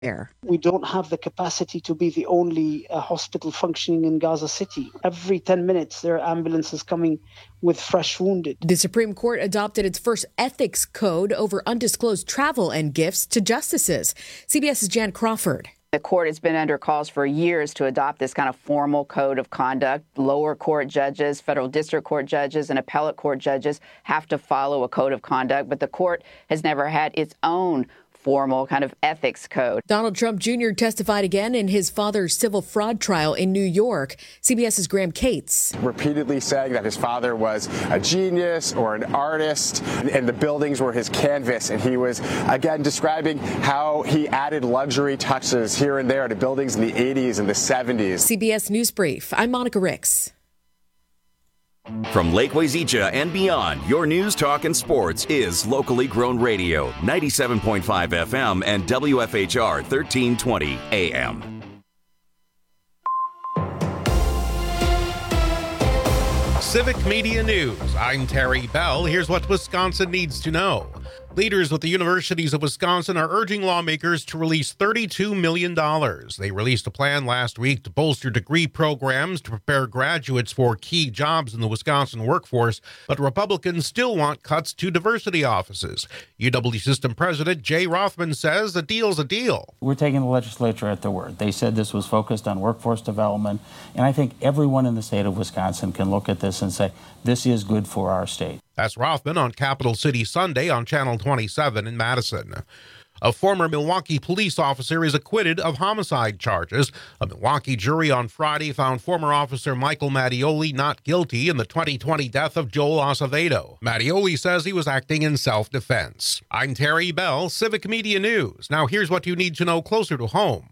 Air. We don't have the capacity to be the only hospital functioning in Gaza City. Every 10 minutes, there are ambulances coming with fresh wounded. The Supreme Court adopted its first ethics code over undisclosed travel and gifts to justices. CBS's Jan Crawford. The court has been under calls for years to adopt this kind of formal code of conduct. Lower court judges, federal district court judges, and appellate court judges have to follow a code of conduct, but the court has never had its own formal kind of ethics code. Donald Trump Jr. testified again in his father's civil fraud trial in New York. CBS's Graham Cates. Repeatedly saying that his father was a genius or an artist, and the buildings were his canvas. And he was, again, describing how he added luxury touches here and there to buildings in the 80s and the 70s. CBS News Brief. I'm Monica Ricks. From Lake Wazeecha and beyond, your news, talk, and sports is locally grown radio, 97.5 FM and WFHR 1320 AM. Civic Media News. I'm Terry Bell. Here's what Wisconsin needs to know. Leaders with the universities of Wisconsin are urging lawmakers to release $32 million. They released a plan last week to bolster degree programs to prepare graduates for key jobs in the Wisconsin workforce, but Republicans still want cuts to diversity offices. UW System President Jay Rothman says a deal's a deal. We're taking the legislature at their word. They said this was focused on workforce development, and I think everyone in the state of Wisconsin can look at this and say, this is good for our state. That's Rothman on Capital City Sunday on Channel 27 in Madison. A former Milwaukee police officer is acquitted of homicide charges. A Milwaukee jury on Friday found former officer Michael Mattioli not guilty in the 2020 death of Joel Acevedo. Mattioli says he was acting in self-defense. I'm Terry Bell, Civic Media News. Now here's what you need to know closer to home.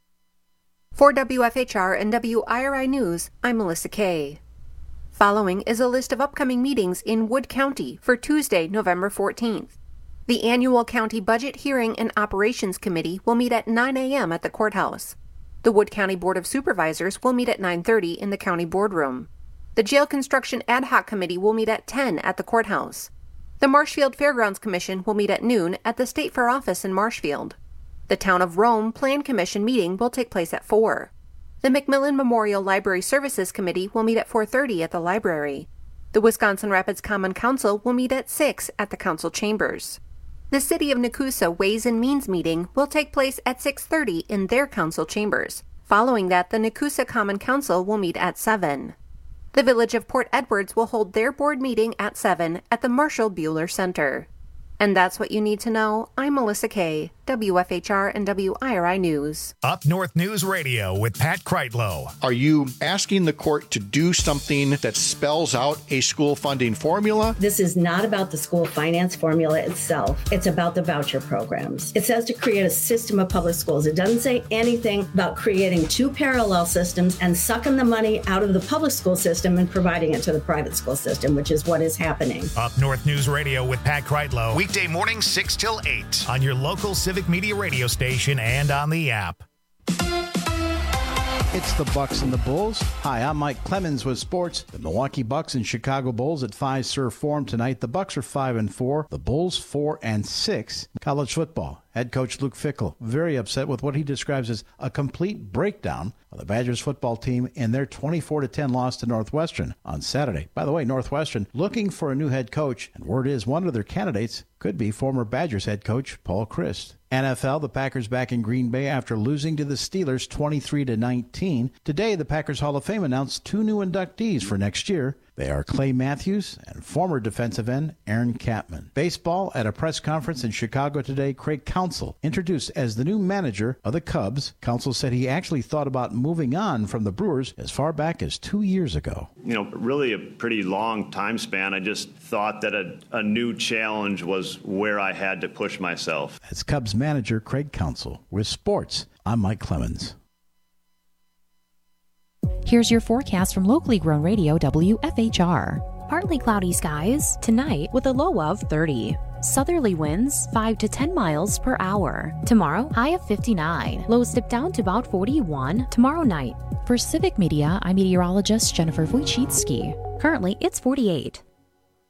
For WFHR and WIRI News, I'm Melissa Kay. Following is a list of upcoming meetings in Wood County for Tuesday, November 14th. The annual County Budget Hearing and Operations Committee will meet at 9 a.m. at the courthouse. The Wood County Board of Supervisors will meet at 9:30 in the county boardroom. The Jail Construction Ad Hoc Committee will meet at 10 at the courthouse. The Marshfield Fairgrounds Commission will meet at noon at the State Fair office in Marshfield. The Town of Rome Plan Commission meeting will take place at 4. The McMillan Memorial Library Services Committee will meet at 4:30 at the library. The Wisconsin Rapids Common Council will meet at 6 at the council chambers. The City of Nekoosa Ways and Means meeting will take place at 6:30 in their council chambers. Following that, the Nekoosa Common Council will meet at 7. The Village of Port Edwards will hold their board meeting at 7 at the Marshall Buehler Center. And that's what you need to know. I'm Melissa Kay, WFHR and WIRI News. Up North News Radio with Pat Kreitlow. Are you asking the court to do something that spells out a school funding formula? This is not about the school finance formula itself. It's about the voucher programs. It says to create a system of public schools. It doesn't say anything about creating two parallel systems and sucking the money out of the public school system and providing it to the private school system, which is what is happening. Up North News Radio with Pat Kreitlow. Weekday morning 6 till 8 on your local Civic Media radio station and on the app. It's the Bucks and the Bulls. Hi, I'm Mike Clemens with sports. The Milwaukee Bucks and Chicago Bulls at Fiserv Forum tonight. The Bucks are 5-4. The Bulls 4-6. College football. Head coach Luke Fickell very upset with what he describes as a complete breakdown of the Badgers football team in their 24-10 loss to Northwestern on Saturday. By the way, Northwestern looking for a new head coach, and word is one of their candidates could be former Badgers head coach Paul Chryst. NFL, the Packers back in Green Bay after losing to the Steelers 23-19. Today, the Packers Hall of Fame announced 2 new inductees for next year. They are Clay Matthews and former defensive end Aaron Kapman. Baseball, at a press conference in Chicago today, Craig Counsell introduced as the new manager of the Cubs. Counsell said he actually thought about moving on from the Brewers as far back as 2 years ago. Really a pretty long time span. I just thought that a new challenge was where I had to push myself. That's Cubs manager Craig Counsell. With sports, I'm Mike Clemens. Here's your forecast from locally grown radio WFHR. Partly cloudy skies tonight with a low of 30. Southerly winds 5 to 10 miles per hour. Tomorrow, high of 59. Lows dip down to about 41 tomorrow night. For Civic Media, I'm meteorologist Jennifer Wojcicki. Currently, it's 48.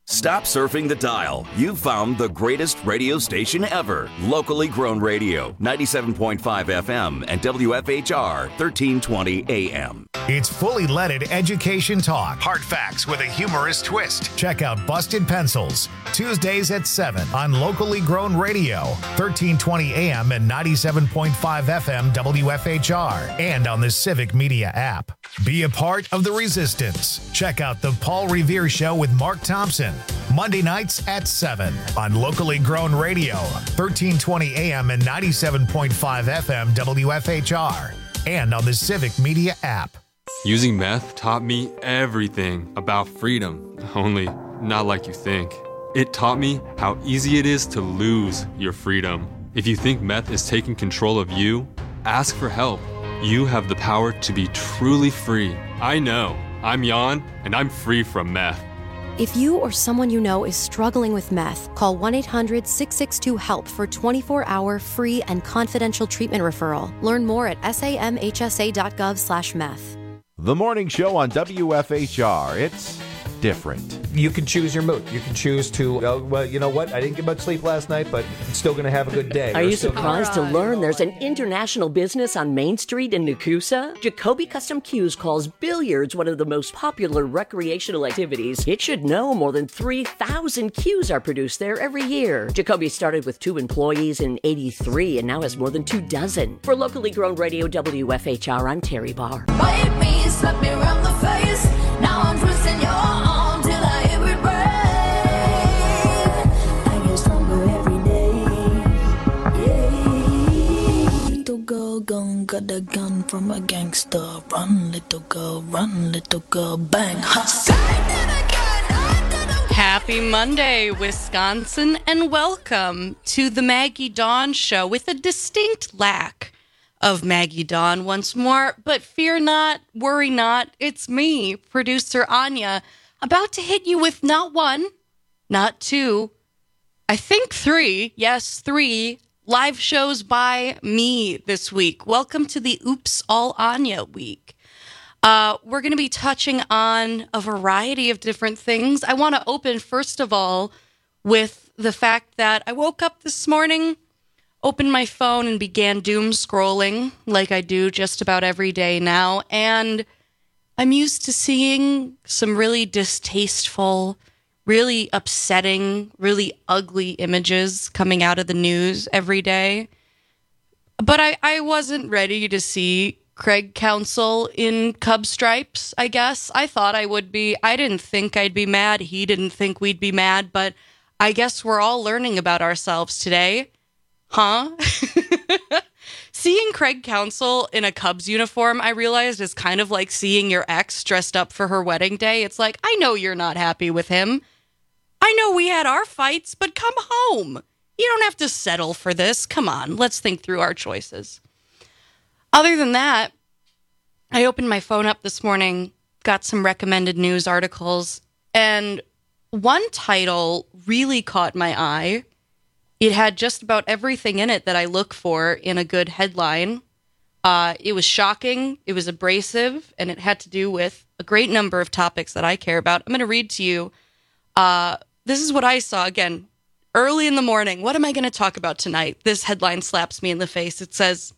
Stop surfing the dial. You've found the greatest radio station ever. Locally grown radio, 97.5 FM and WFHR 1320 AM. It's fully leaded education talk. Hard facts with a humorous twist. Check out Busted Pencils, Tuesdays at 7 on Locally Grown Radio, 1320 AM and 97.5 FM WFHR, and on the Civic Media app. Be a part of the resistance. Check out The Paul Revere Show with Mark Thompson, Monday nights at 7 on Locally Grown Radio, 1320 AM and 97.5 FM WFHR, and on the Civic Media app. Using meth taught me everything about freedom, only not like you think. It taught me how easy it is to lose your freedom. If you think meth is taking control of you, ask for help. You have the power to be truly free. I know. I'm Jan, and I'm free from meth. If you or someone you know is struggling with meth, call 1-800-662-HELP for 24-hour free and confidential treatment referral. Learn more at samhsa.gov/meth. The morning show on WFHR. It's different. You can choose your mood. You can choose to, well, you know what? I didn't get much sleep last night, but I'm still going to have a good day. Are you surprised to learn there's an international business on Main Street in Nakusa? Jacoby Custom Cues calls billiards one of the most popular recreational activities. It should know more than 3,000 cues are produced there every year. Jacoby started with 2 employees in '83 and now has more than 24. For locally grown radio WFHR, I'm Terry Barr. Bite me, slap me around the face. Now I'm twisting your arm till I hear it break. I get stronger every day. Yeah. Little girl gone got a gun from a gangster. Run, little girl, bang. Happy Monday, Wisconsin, and welcome to the Maggie Dawn Show with a distinct lack of Maggie Dawn once more, but fear not, worry not, it's me, producer Anya, about to hit you with not 1, not 2, I think 3, yes, 3 live shows by me this week. Welcome to the Oops All Anya week. We're going to be touching on a variety of different things. I want to open, first of all, with the fact that I woke up this morning, opened my phone, and began doom scrolling like I do just about every day now. And I'm used to seeing some really distasteful, really upsetting, really ugly images coming out of the news every day. But I wasn't ready to see Craig Counsell in Cub stripes, I guess. I thought I would be. I didn't think I'd be mad. He didn't think we'd be mad. But I guess we're all learning about ourselves today. Huh? Seeing Craig Counsell in a Cubs uniform, I realized, is kind of like seeing your ex dressed up for her wedding day. It's like, I know you're not happy with him. I know we had our fights, but come home. You don't have to settle for this. Come on, let's think through our choices. Other than that, I opened my phone up this morning, got some recommended news articles, and one title really caught my eye. It had just about everything in it that I look for in a good headline. It was shocking, it was abrasive, and it had to do with a great number of topics that I care about. I'm going to read to you. This is what I saw, again, early in the morning. What am I going to talk about tonight? This headline slaps me in the face. It says,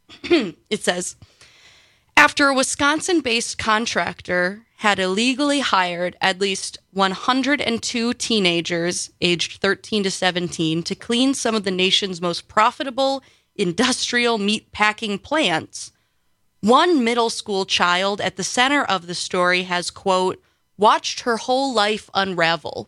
after a Wisconsin-based contractor had illegally hired at least 102 teenagers aged 13 to 17 to clean some of the nation's most profitable industrial meatpacking plants, one middle school child at the center of the story has, quote, watched her whole life unravel.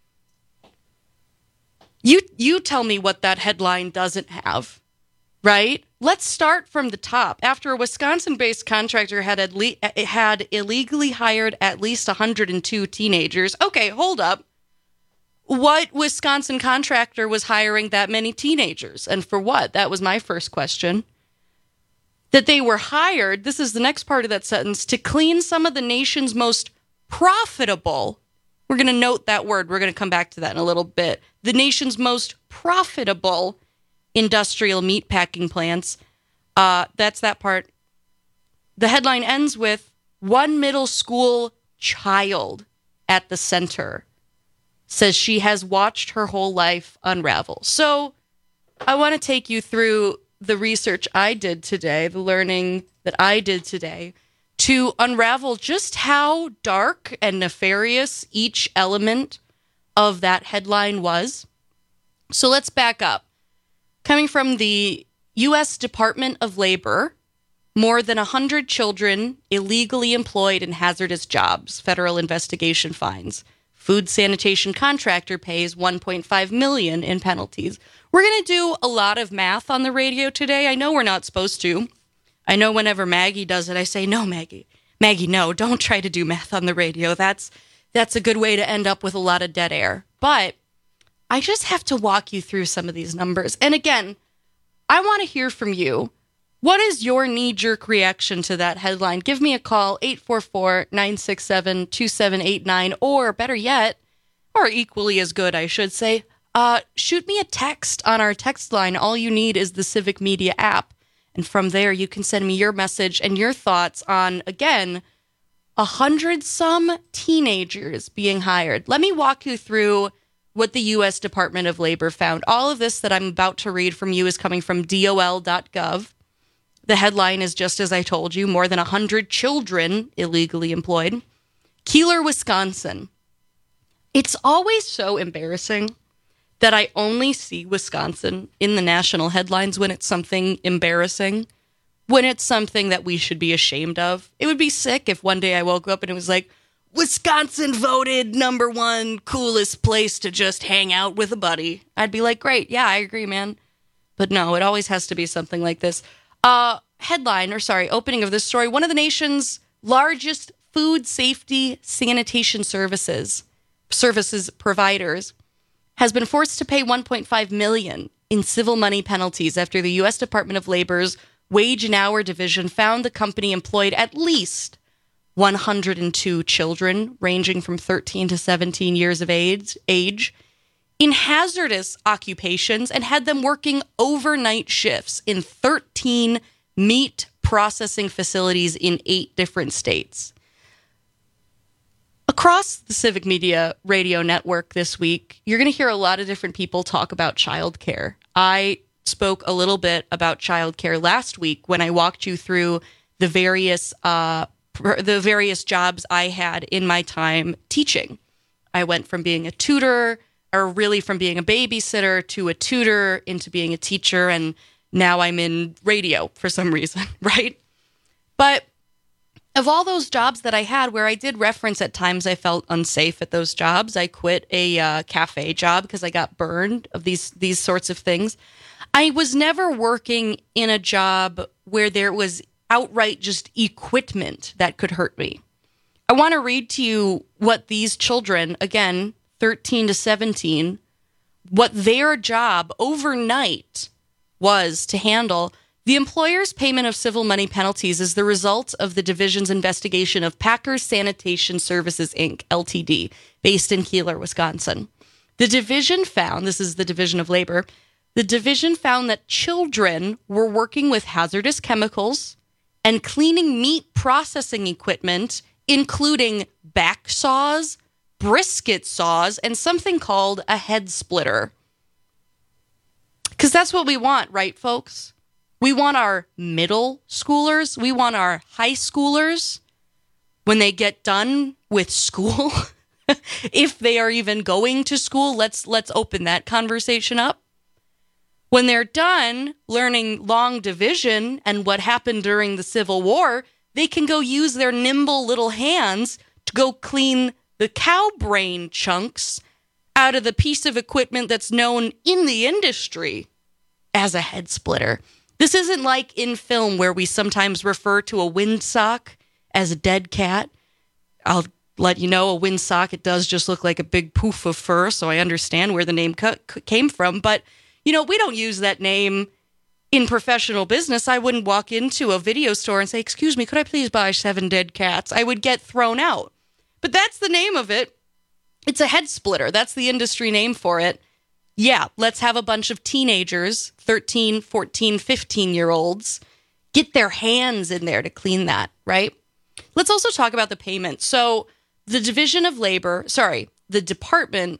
You tell me what that headline doesn't have, right? Let's start from the top. After a Wisconsin-based contractor had illegally hired at least 102 teenagers. Okay, hold up. What Wisconsin contractor was hiring that many teenagers? And for what? That was my first question. That they were hired, this is the next part of that sentence, to clean some of the nation's most profitable. We're going to note that word. We're going to come back to that in a little bit. The nation's most profitable industrial meatpacking plants. That's that part. The headline ends with one middle school child at the center. says she has watched her whole life unravel. So I want to take you through the research I did today, the learning that I did today, to unravel just how dark and nefarious each element of that headline was. So let's back up. Coming from the U.S. Department of Labor, more than 100 children illegally employed in hazardous jobs, federal investigation finds. Food sanitation contractor pays $1.5 million in penalties. We're going to do a lot of math on the radio today. I know we're not supposed to. I know whenever Maggie does it, I say, no, Maggie. Maggie, no, don't try to do math on the radio. That's a good way to end up with a lot of dead air. But I just have to walk you through some of these numbers. And again, I want to hear from you. What is your knee-jerk reaction to that headline? Give me a call, 844-967-2789, or better yet, or equally as good, I should say, shoot me a text on our text line. All you need is the Civic Media app. And from there, you can send me your message and your thoughts on, again, 100-some teenagers being hired. Let me walk you through what the U.S. Department of Labor found. All of this that I'm about to read from you is coming from DOL.gov. The headline is just as I told you, more than 100 children illegally employed. Keeler, Wisconsin. It's always so embarrassing that I only see Wisconsin in the national headlines when it's something embarrassing, when it's something that we should be ashamed of. It would be sick if one day I woke up and it was like, Wisconsin voted #1 coolest place to just hang out with a buddy. I'd be like, great, yeah, I agree, man. But no, it always has to be something like this. Opening of this story, one of the nation's largest food safety sanitation services providers has been forced to pay $1.5 million in civil money penalties after the U.S. Department of Labor's Wage and Hour Division found the company employed at least 102 children ranging from 13 to 17 years of age in hazardous occupations and had them working overnight shifts in 13 meat processing facilities in 8 different states. Across the Civic Media radio network this week, you're going to hear a lot of different people talk about childcare. I spoke a little bit about childcare last week when I walked you through the various jobs I had in my time teaching. I went from being a tutor, or really from being a babysitter, to a tutor, into being a teacher, and now I'm in radio for some reason, right? But of all those jobs that I had where I did reference at times I felt unsafe at those jobs, I quit a cafe job because I got burned of these sorts of things. I was never working in a job where there was outright just equipment that could hurt me. I want to read to you what these children, again, 13 to 17, what their job overnight was to handle. The employer's payment of civil money penalties is the result of the division's investigation of Packers Sanitation Services, Inc., Ltd., based in Keeler, Wisconsin. The division found, this is the Division of Labor, the division found that children were working with hazardous chemicals and cleaning meat processing equipment, including back saws, brisket saws, and something called a head splitter. Because that's what we want, right, folks? We want our middle schoolers, we want our high schoolers, when they get done with school, if they are even going to school, let's open that conversation up. When they're done learning long division and what happened during the Civil War, they can go use their nimble little hands to go clean the cow brain chunks out of the piece of equipment that's known in the industry as a head splitter. This isn't like in film where we sometimes refer to a windsock as a dead cat. I'll let you know, a windsock, it does just look like a big poof of fur, so I understand where the name came from. But, we don't use that name in professional business. I wouldn't walk into a video store and say, excuse me, could I please buy 7 dead cats? I would get thrown out. But that's the name of it. It's a head splitter. That's the industry name for it. Yeah, let's have a bunch of teenagers, 13, 14, 15-year-olds, get their hands in there to clean that, right? Let's also talk about the payment. So the Department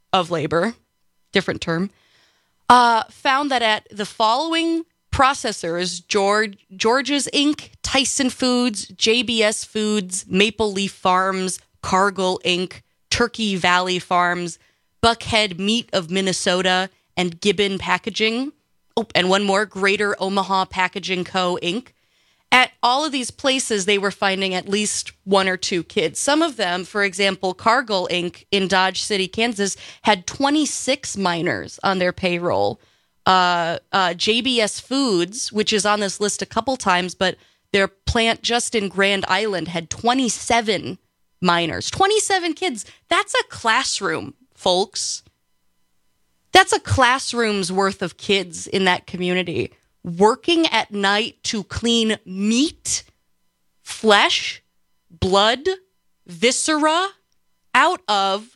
of Labor, different term, found that at the following processors, George's Inc., Tyson Foods, JBS Foods, Maple Leaf Farms, Cargill Inc., Turkey Valley Farms, Buckhead Meat of Minnesota, and Gibbon Packaging. Oh, and one more, Greater Omaha Packaging Co., Inc. At all of these places, they were finding at least one or two kids. Some of them, for example, Cargill Inc. in Dodge City, Kansas, had 26 minors on their payroll. JBS Foods, which is on this list a couple times, but their plant just in Grand Island had 27 minors. 27 kids. That's a classroom, folks. That's a classroom's worth of kids in that community working at night to clean meat, flesh, blood, viscera out of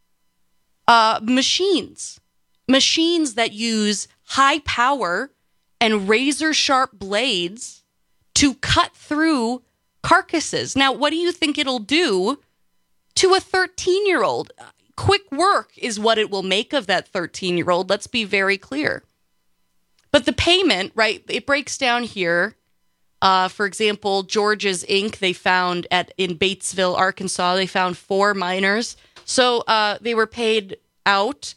machines that use high power and razor sharp blades to cut through carcasses. Now, what do you think it'll do to a 13-year-old? Quick work is what it will make of that 13-year-old. Let's be very clear. But the payment, right, it breaks down here. For example, George's Inc., they found in Batesville, Arkansas, they found 4 minors. So they were paid out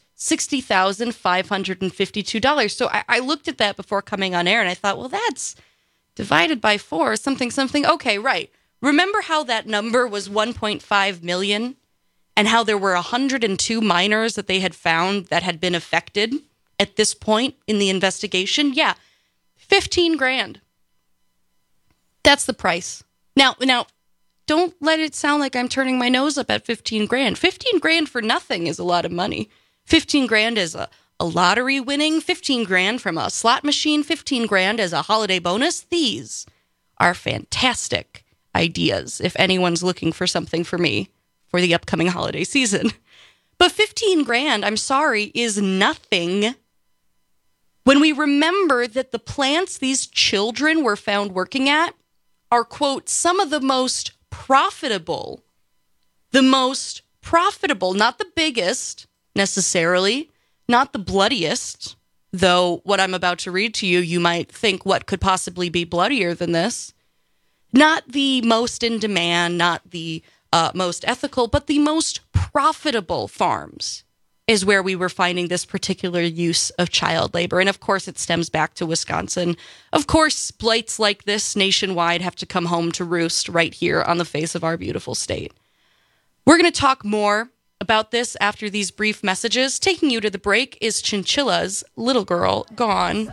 $60,552. So I looked at that before coming on air, and I thought, well, that's divided by 4, something. Okay, right. Remember how that number was 1.5 million and how there were 102 minors that they had found that had been affected at this point in the investigation? Yeah, $15,000. That's the price. Now, don't let it sound like I'm turning my nose up at $15,000. $15,000 for nothing is a lot of money. $15,000 is a lottery winning, $15,000 from a slot machine, $15,000 as a holiday bonus. These are fantastic ideas if anyone's looking for something for me for the upcoming holiday season. But $15,000, I'm sorry, is nothing when we remember that the plants these children were found working at are, quote, some of the most profitable, not the biggest necessarily, not the bloodiest, though what I'm about to read to you, you might think what could possibly be bloodier than this. Not the most in demand, not the most ethical, but the most profitable farms is where we were finding this particular use of child labor. And of course, it stems back to Wisconsin. Of course, blights like this nationwide have to come home to roost right here on the face of our beautiful state. We're going to talk more about this after these brief messages. Taking you to the break is Chinchilla's Little Girl Gone.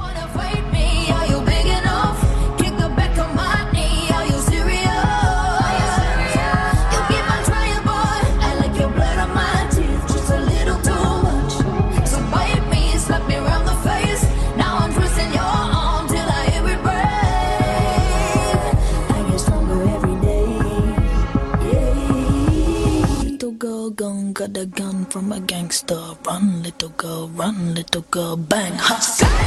Got a gun from a gangster. Run, little girl, bang, ha.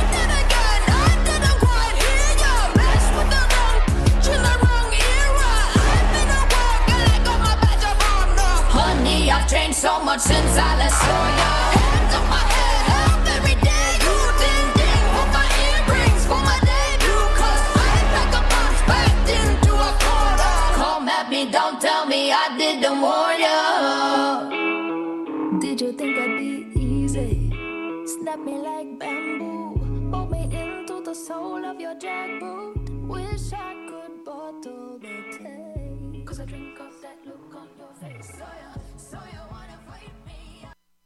Honey, I've changed so much since I last saw ya. Hands on my head, health every day. You ding, for my earrings, for my debut. Cause I like a box packed into a quarter. Come at me, don't tell me I didn't warn ya. Did you think I'd be easy? Snap me like bamboo. Bolt me into the sole of your jackboot. Wish I could bottle the taste. Cause I drink up that look on your face. So you wanna fight me?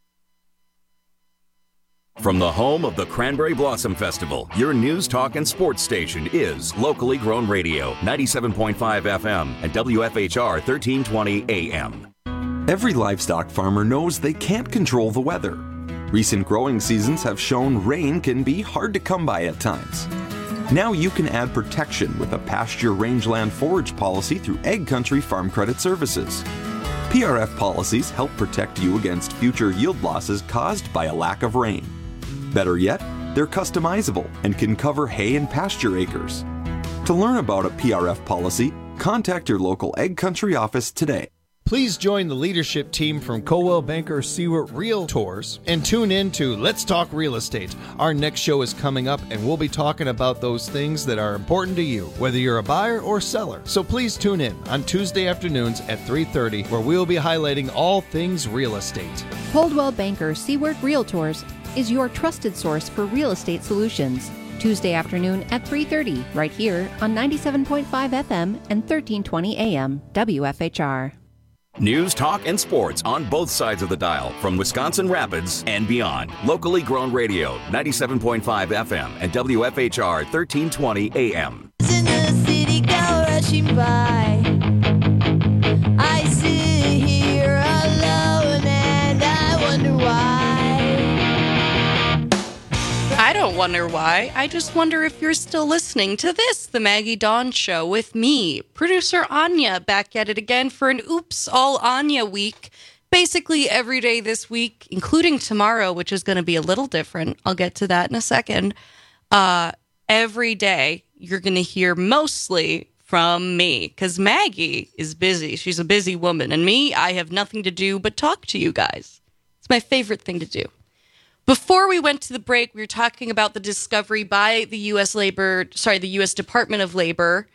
From the home of the Cranberry Blossom Festival, your news, talk, and sports station is Locally Grown Radio, 97.5 FM and WFHR 1320 AM. Every livestock farmer knows they can't control the weather. Recent growing seasons have shown rain can be hard to come by at times. Now you can add protection with a pasture rangeland forage policy through Ag Country Farm Credit Services. PRF policies help protect you against future yield losses caused by a lack of rain. Better yet, they're customizable and can cover hay and pasture acres. To learn about a PRF policy, contact your local Ag Country office today. Please join the leadership team from Coldwell Banker Seward Realtors and tune in to Let's Talk Real Estate. Our next show is coming up, and we'll be talking about those things that are important to you, whether you're a buyer or seller. So please tune in on Tuesday afternoons at 3:30, where we'll be highlighting all things real estate. Coldwell Banker Seward Realtors is your trusted source for real estate solutions. Tuesday afternoon at 3:30, right here on 97.5 FM and 1320 AM, WFHR. News, talk, and sports on both sides of the dial from Wisconsin Rapids and beyond. Locally grown radio, 97.5 FM and WFHR 1320 AM. In the city, go rushing by. I sit here alone and I wonder why. I don't wonder why. I just wonder if you're still listening to this, The Maggie Dawn Show, with me, producer Anya, back at it again for an Oops All Anya week. Basically every day this week, including tomorrow, which is going to be a little different. I'll get to that in a second. Every day, you're going to hear mostly from me, because Maggie is busy. She's a busy woman. And me, I have nothing to do but talk to you guys. It's my favorite thing to do. Before we went to the break, we were talking about the discovery by the U.S. Department of Labor,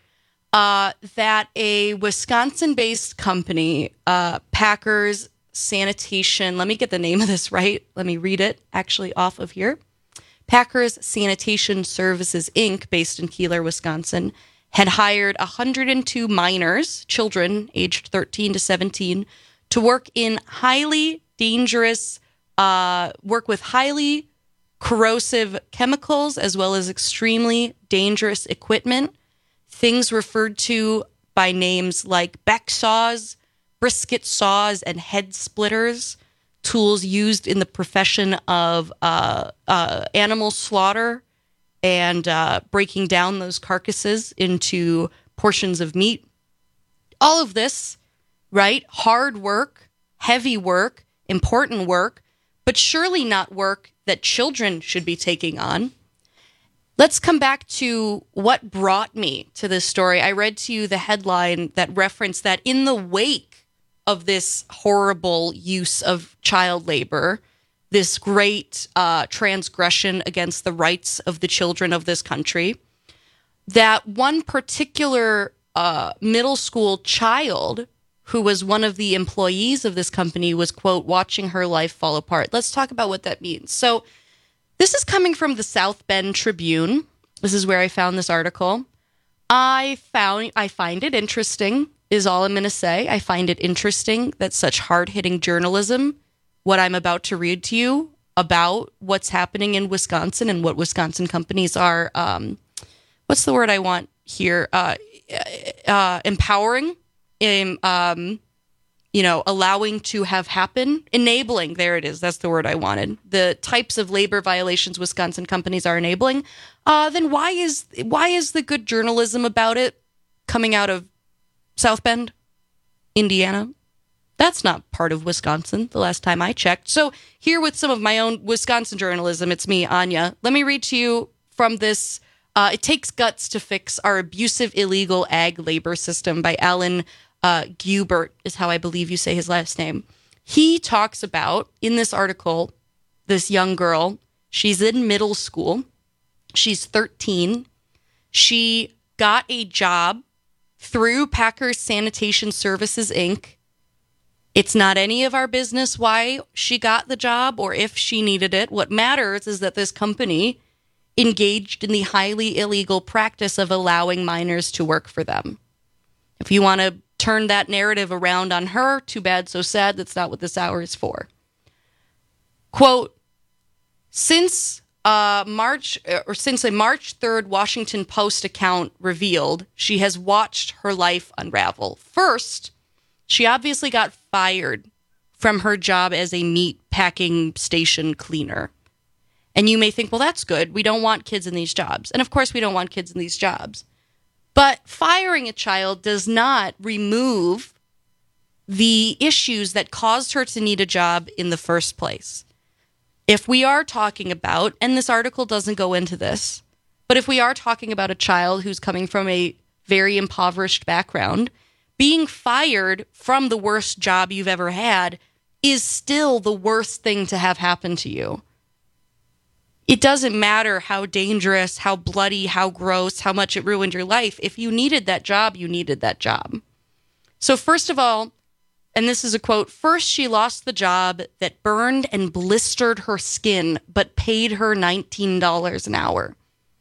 that a Wisconsin-based company, Packers Sanitation, let me get the name of this right. Let me read it actually off of here. Packers Sanitation Services, Inc., based in Keeler, Wisconsin, had hired 102 minors, children aged 13 to 17, to work in highly dangerous work with highly corrosive chemicals as well as extremely dangerous equipment, things referred to by names like beck saws, brisket saws, and head splitters, tools used in the profession of animal slaughter and breaking down those carcasses into portions of meat. All of this, right? Hard work, heavy work, important work, but surely not work that children should be taking on. Let's come back to what brought me to this story. I read to you the headline that referenced that in the wake of this horrible use of child labor, this great transgression against the rights of the children of this country, that one particular middle school child who was one of the employees of this company was, quote, watching her life fall apart. Let's talk about what that means. So this is coming from the South Bend Tribune. This is where I found this article. I find it interesting, is all I'm going to say. I find it interesting that such hard-hitting journalism, what I'm about to read to you about what's happening in Wisconsin and what Wisconsin companies are, what's the word I want here? Empowering. Allowing to have happen, enabling, there it is, that's the word I wanted, the types of labor violations Wisconsin companies are enabling, then why is the good journalism about it coming out of South Bend, Indiana? That's not part of Wisconsin, the last time I checked. So here with some of my own Wisconsin journalism, it's me, Anya. Let me read to you from this, It Takes Guts to Fix Our Abusive Illegal Ag Labor System by Alan Gubert is how I believe you say his last name. He talks about, in this article, this young girl. She's in middle school. She's 13. She got a job through Packers Sanitation Services, Inc. It's not any of our business why she got the job or if she needed it. What matters is that this company engaged in the highly illegal practice of allowing minors to work for them. If you want to turn that narrative around on her, too bad, so sad. That's not what this hour is for. Quote, since a March 3rd Washington Post account revealed, she has watched her life unravel. First, she obviously got fired from her job as a meat packing station cleaner. And you may think, well, that's good. We don't want kids in these jobs. And of course, we don't want kids in these jobs. But firing a child does not remove the issues that caused her to need a job in the first place. If we are talking about, and this article doesn't go into this, but if we are talking about a child who's coming from a very impoverished background, being fired from the worst job you've ever had is still the worst thing to have happen to you. It doesn't matter how dangerous, how bloody, how gross, how much it ruined your life. If you needed that job, you needed that job. So first of all, and this is a quote, first she lost the job that burned and blistered her skin, but paid her $19 an hour.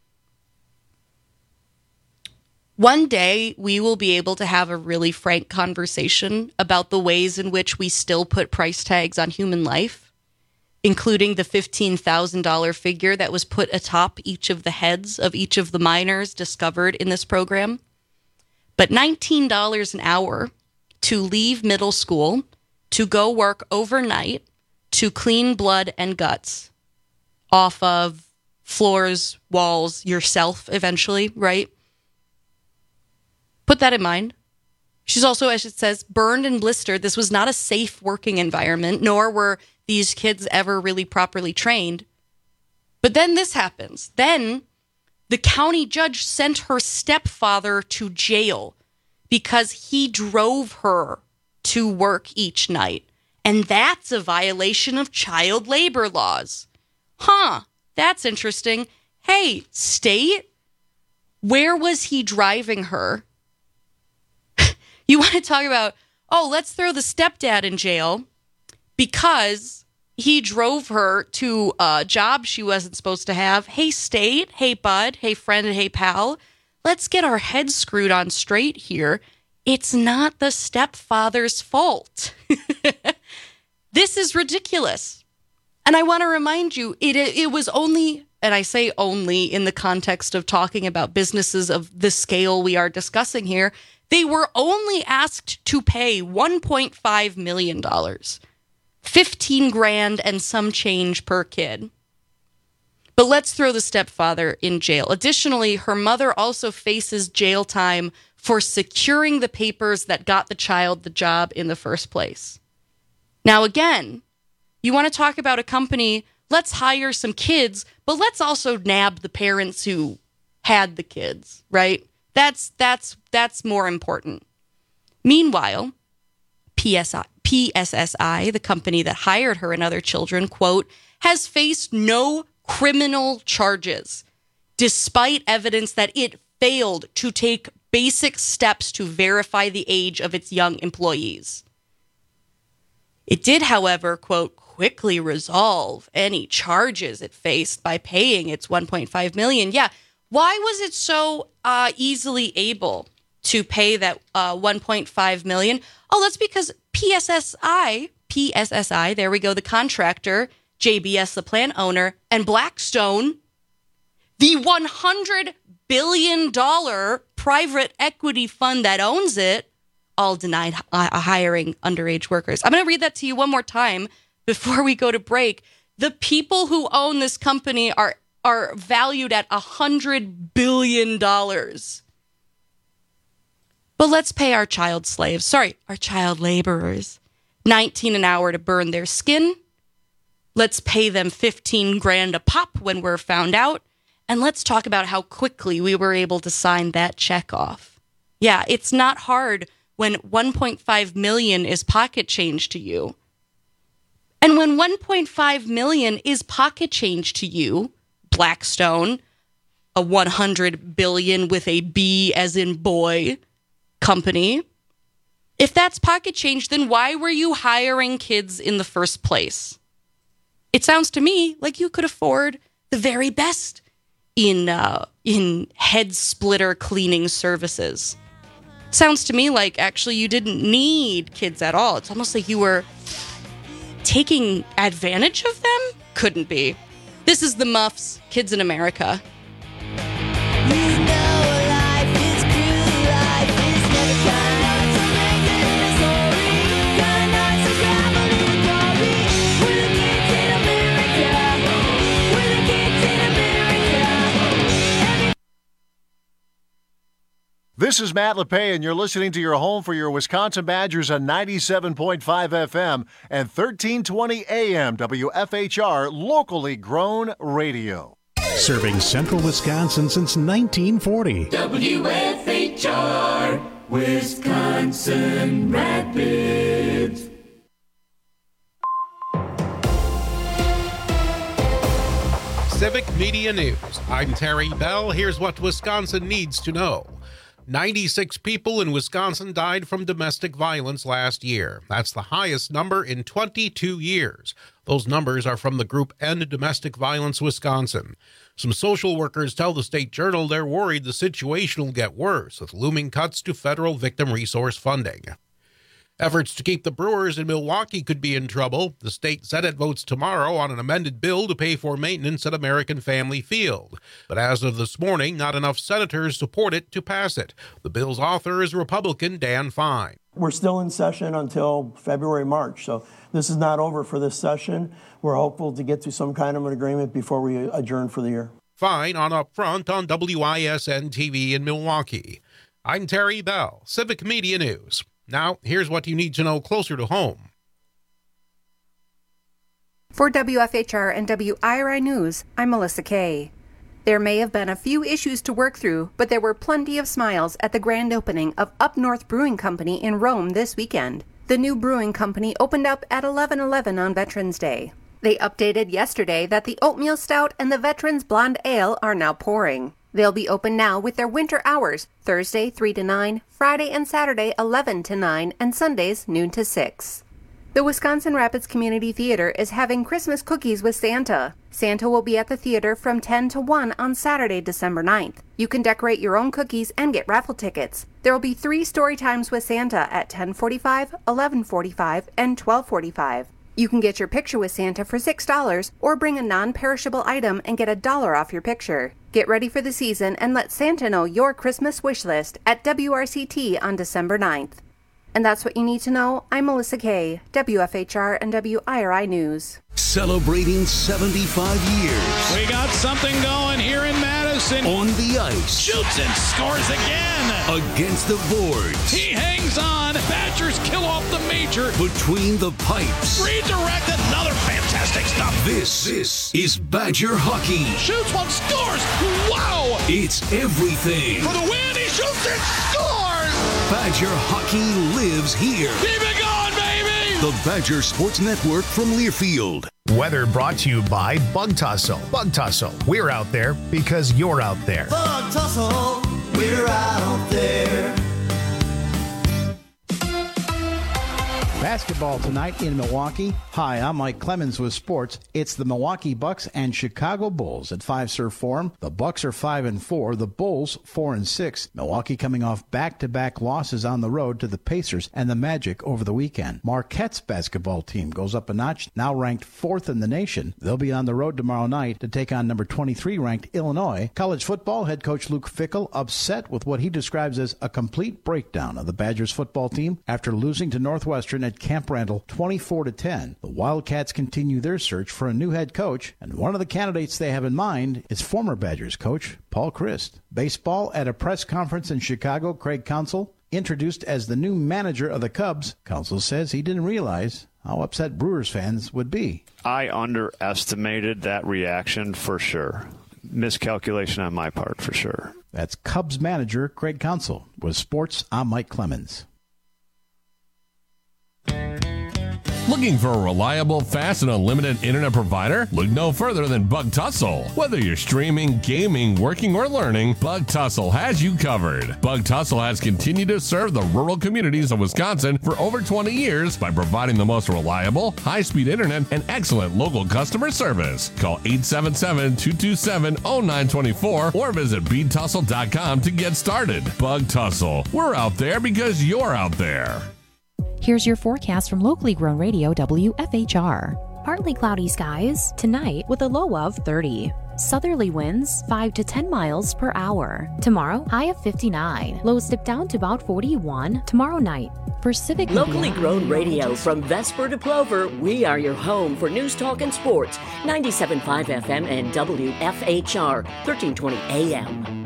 One day, we will be able to have a really frank conversation about the ways in which we still put price tags on human life, including the $15,000 figure that was put atop each of the heads of each of the miners discovered in this program. But $19 an hour to leave middle school, to go work overnight, to clean blood and guts off of floors, walls, yourself eventually, right? Put that in mind. She's also, as it says, burned and blistered. This was not a safe working environment, nor were these kids ever really properly trained. But then this happens. Then the county judge sent her stepfather to jail because he drove her to work each night. And that's a violation of child labor laws. Huh, that's interesting. Hey, state, where was he driving her? You want to talk about, oh, let's throw the stepdad in jail because he drove her to a job she wasn't supposed to have. Hey, state. Hey, bud. Hey, friend. Hey, pal. Let's get our heads screwed on straight here. It's not the stepfather's fault. This is ridiculous. And I want to remind you, it was only, and I say only in the context of talking about businesses of the scale we are discussing here, they were only asked to pay $1.5 million, $15,000 and some change per kid. But let's throw the stepfather in jail. Additionally, her mother also faces jail time for securing the papers that got the child the job in the first place. Now, again, you want to talk about a company, let's hire some kids, but let's also nab the parents who had the kids, right? That's more important. Meanwhile, PSSI, the company that hired her and other children, quote, has faced no criminal charges, despite evidence that it failed to take basic steps to verify the age of its young employees. It did, however, quote, quickly resolve any charges it faced by paying its $1.5 million. Yeah. Why was it so easily able to pay that $1.5 million? Oh, that's because PSSI, there we go, the contractor, JBS, the plant owner, and Blackstone, the $100 billion private equity fund that owns it, all denied hiring underage workers. I'm going to read that to you one more time before we go to break. The people who own this company are valued at $100 billion. But let's pay our child laborers, $19 an hour to burn their skin. Let's pay them $15,000 a pop when we're found out. And let's talk about how quickly we were able to sign that check off. Yeah, it's not hard when $1.5 million is pocket change to you. And when $1.5 million is pocket change to you, Blackstone, a $100 billion with a B as in boy company, if that's pocket change, then why were you hiring kids in the first place? It sounds to me like you could afford the very best in head splitter cleaning services. Sounds to me like actually you didn't need kids at all. It's almost like you were taking advantage of them? Couldn't be. This is the Muffs, Kids in America. This is Matt LePay, and you're listening to your home for your Wisconsin Badgers on 97.5 FM and 1320 AM WFHR, locally grown radio. Serving central Wisconsin since 1940. WFHR, Wisconsin Rapids. Civic Media News. I'm Terry Bell. Here's what Wisconsin needs to know. 96 people in Wisconsin died from domestic violence last year. That's the highest number in 22 years. Those numbers are from the group End Domestic Violence Wisconsin. Some social workers tell the State Journal they're worried the situation will get worse with looming cuts to federal victim resource funding. Efforts to keep the Brewers in Milwaukee could be in trouble. The state Senate votes tomorrow on an amended bill to pay for maintenance at American Family Field. But as of this morning, not enough senators support it to pass it. The bill's author is Republican Dan Fine. We're still in session until February, March, so this is not over for this session. We're hopeful to get to some kind of an agreement before we adjourn for the year. Fine on Up Front on WISN TV in Milwaukee. I'm Terry Bell, Civic Media News. Now, here's what you need to know closer to home. For WFHR and WIRI News, I'm Melissa Kay. There may have been a few issues to work through, but there were plenty of smiles at the grand opening of Up North Brewing Company in Rome this weekend. The new brewing company opened up at 11/11 on Veterans Day. They updated yesterday that the Oatmeal Stout and the Veterans Blonde Ale are now pouring. They'll be open now with their winter hours, Thursday 3 to 9, Friday and Saturday 11 to 9, and Sundays noon to 6. The Wisconsin Rapids Community Theater is having Christmas cookies with Santa. Santa will be at the theater from 10 to 1 on Saturday, December 9th. You can decorate your own cookies and get raffle tickets. There will be 3 story times with Santa at 10:45, 11:45, and 12:45. You can get your picture with Santa for $6 or bring a non-perishable item and get $1 off your picture. Get ready for the season and let Santa know your Christmas wish list at WRCT on December 9th. And that's what you need to know. I'm Melissa Kay, WFHR and WIRI News. Celebrating 75 years. We got something going here in Madison. On the ice. Shoots and scores again. Against the boards. He hangs on. Badgers kill off the major. Between the pipes. Redirect, another fantastic stop. This is Badger hockey. Shoots one, scores. Wow. It's everything. For the win, he shoots and scores. Badger hockey lives here. Keep it going, baby. The Badger Sports Network from Learfield. Weather brought to you by Bug Tussle. Bug Tussle. We're out there because you're out there. Bug Tussle, we're out there. Basketball tonight in Milwaukee. Hi, I'm Mike Clemens with sports. It's the Milwaukee Bucks and Chicago Bulls at Fiserv Forum. The Bucks are 5-4, the Bulls 4-6. Milwaukee coming off back-to-back losses on the road to the Pacers and the Magic over the weekend. Marquette's basketball team goes up a notch, now ranked 4th in the nation. They'll be on the road tomorrow night to take on number 23 ranked Illinois. College football head coach Luke Fickell upset with what he describes as a complete breakdown of the Badgers football team after losing to Northwestern at Camp Randall 24-10. The Wildcats continue their search for a new head coach, and one of the candidates they have in mind is former Badgers coach Paul Chryst. Baseball at a press conference in Chicago, Craig Counsell introduced as the new manager of the Cubs. Counsell says he didn't realize how upset Brewers fans would be. I underestimated that reaction for sure. Miscalculation on my part for sure. That's Cubs manager Craig Counsell. With sports, I'm Mike Clemens. Looking for a reliable, fast, and unlimited internet provider? Look no further than Bug Tussle. Whether you're streaming, gaming, working, or learning, Bug Tussle has you covered. Bug Tussle has continued to serve the rural communities of Wisconsin for over 20 years by providing the most reliable, high-speed internet and excellent local customer service. Call 877-227-0924 or visit BTussle.com to get started. Bug Tussle. We're out there because you're out there. Here's your forecast from locally grown radio WFHR. Partly cloudy skies tonight with a low of 30. Southerly winds 5 to 10 miles per hour. Tomorrow, high of 59. Lows dip down to about 41 tomorrow night. For Civic Locally grown radio from Vesper to Plover, we are your home for news, talk, and sports. 97.5 FM and WFHR, 1320 AM.